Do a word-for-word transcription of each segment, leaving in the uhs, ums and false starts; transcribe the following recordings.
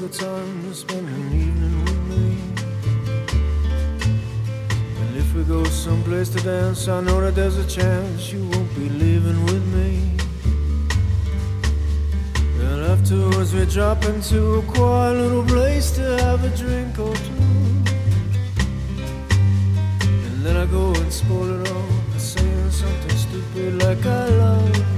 the time to spend an evening with me. And if we go someplace to dance, I know that there's a chance you won't be leaving with me. And afterwards we drop into a quiet little place to have a drink or two. And then I go and spoil it all by saying something stupid like I love you.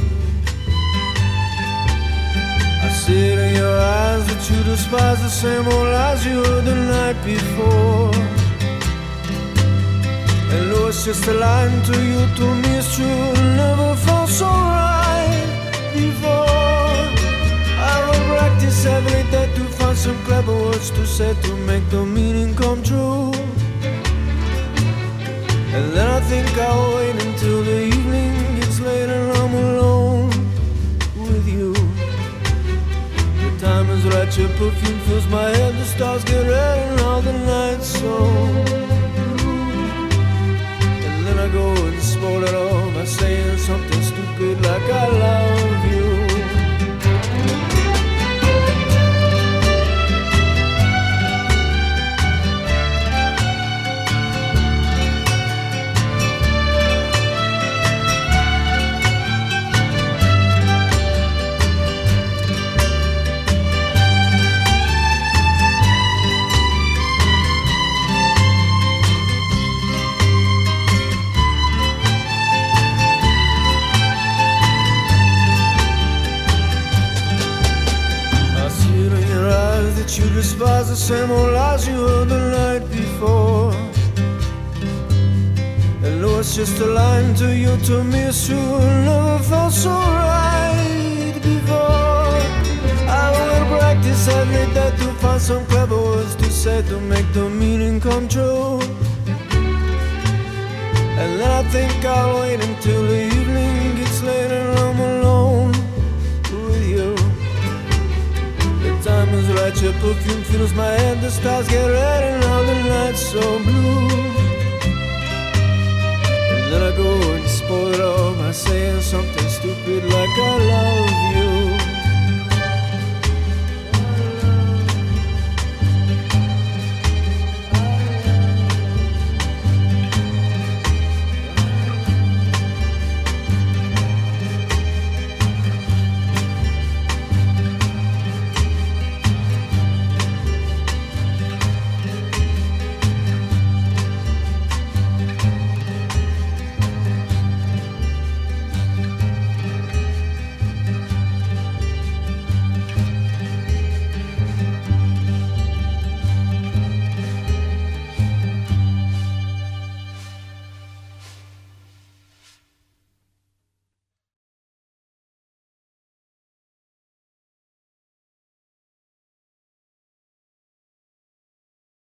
I see it in your eyes that you despise the same old lies you heard the night before. And though it's just a line to you, to me it's true. It never felt so right before. I will practice every day to find some clever words to say to make the meaning come true. And then I think I'll wait until the evening gets late and I'm alone with you. The time is right, your perfume fills my head, the stars get red and all the nights so blue. And then I go and spoil it all by saying something stupid like I love you. You despise the same old lies you heard the night before. And though it's just a line to you, to me it's true. It never felt so right before. I will practice every day to find some clever words to say to make the meaning come true. And then I think I'll wait until the evening gets late and I'm alone with you. Time is right, your perfume fills my head, the stars get red and all the nights so blue. And then I go and spoil it all by saying something stupid like I love